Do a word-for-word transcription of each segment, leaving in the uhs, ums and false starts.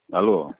Alô?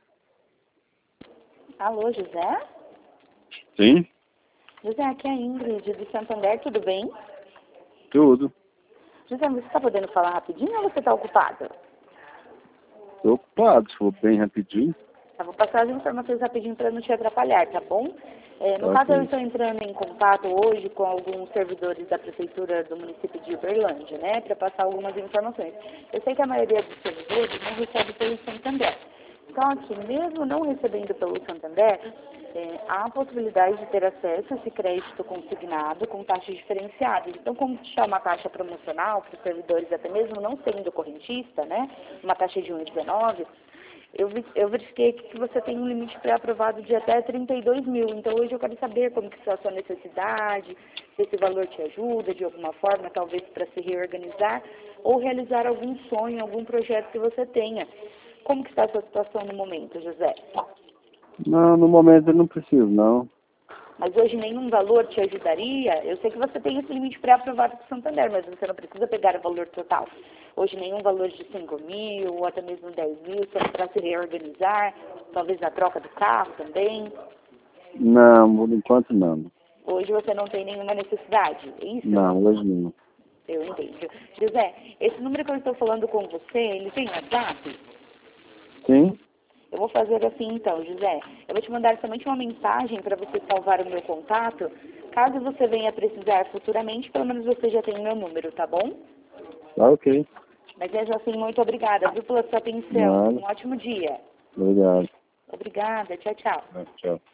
Alô, José? Sim? José, aqui é a Ingrid do Santander, tudo bem? Tudo. José, você está podendo falar rapidinho ou você está ocupado? Tô ocupado, se for bem rapidinho. Eu vou passar as informações rapidinho para não te atrapalhar, tá bom? É, no Tá caso, eu ok. estou entrando em contato hoje com alguns servidores da Prefeitura do município de Uberlândia, né, para passar algumas informações. Eu sei que a maioria dos servidores não recebe pelo Santander. Então, aqui, mesmo não recebendo pelo Santander, é, há a possibilidade de ter acesso a esse crédito consignado com taxas diferenciadas. Então, como se chama uma taxa promocional para os servidores, até mesmo não sendo correntista, né, uma taxa de um vírgula dezenove, eu, vi- eu verifiquei aqui que você tem um limite pré-aprovado de até trinta e dois mil. Então, hoje eu quero saber como que está a sua necessidade, se esse valor te ajuda de alguma forma, talvez para se reorganizar, ou realizar algum sonho, algum projeto que você tenha. Como que está a sua situação no momento, José? Não, no momento eu não preciso, não. Mas hoje nenhum valor te ajudaria? Eu sei que você tem esse limite pré-aprovado do Santander, mas você não precisa pegar o valor total. Hoje nenhum valor de cinco mil, ou até mesmo dez mil, só para se reorganizar, talvez na troca do carro também. Não, por enquanto não. Hoje você não tem nenhuma necessidade, é isso? Não, hoje não. Eu entendo. José, esse número que eu estou falando com você, ele tem WhatsApp? Sim? Eu vou fazer assim então, José. Eu vou te mandar somente uma mensagem para você salvar o meu contato. Caso você venha precisar futuramente, pelo menos você já tem o meu número, tá bom? Tá ok. Mas é assim, muito obrigada, viu, pela sua atenção. Nada. Um ótimo dia. Obrigado. Obrigada, tchau, tchau. É, tchau.